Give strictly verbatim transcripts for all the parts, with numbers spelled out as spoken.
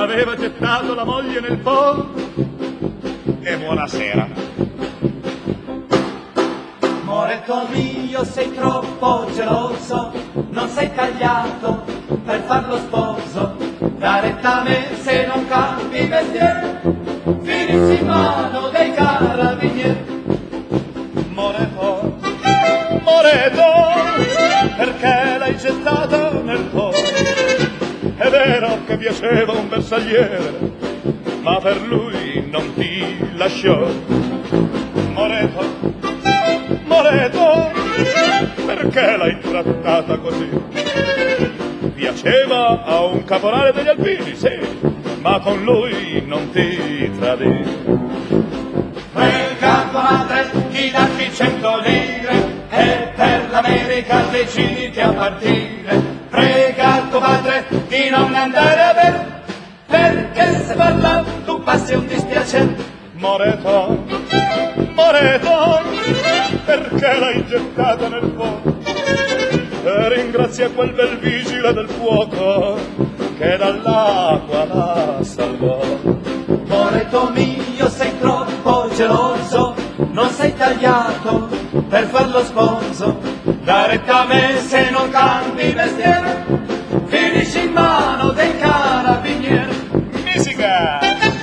aveva gettato la moglie nel po'. E buonasera. Moretto mio, sei troppo geloso, non sei tagliato per far lo sposo. Da retta a me se non cambi mestiere, finisci in mano dei carabinieri. Moretto, Moretto, perché l'hai gettata nel po'? È vero che piaceva un bersagliere, ma per lui non ti lasciò. Moretto, Moretto, perché l'hai trattata così? Piaceva a un caporale degli Alpini, sì, ma con lui non ti tradì. Prega tua madre di darti cento lire e per l'America deciditi a partire. Prega tuo padre di non andare a bere, perché se parla tu passi un dispiacere. Moretto, Moretto, perché l'hai gettata nel fuoco? E ringrazia quel bel vigile del fuoco che dall'acqua la salvò. Moretto mio, sei troppo geloso, non sei tagliato per far lo sposo. Da retta a me se non cambi mestiere, finisci in mano dei carabinieri. Musica!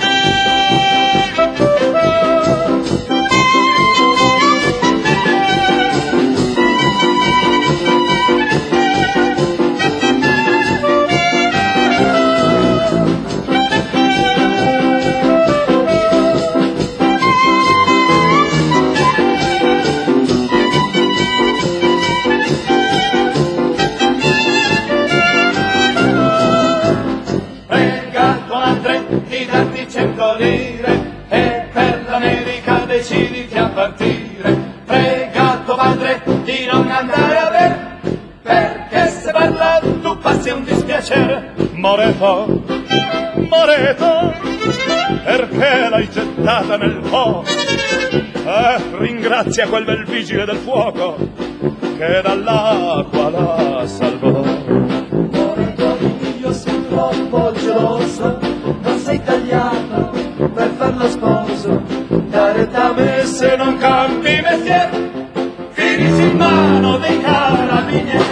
Di darti cento lire e per l'America deciditi a partire. Prega tuo padre di non andare a bere, perché se parla tu passi un dispiacere. Moretto, Moretto, perché l'hai gettata nel po'? Eh, ringrazia quel bel vigile del fuoco che dall'acqua la salvò. Moretto io sono troppo geloso, non sei tagliato per far lo sposo. Da retta a me se non cambi mestiere, finisci in mano dei carabinieri.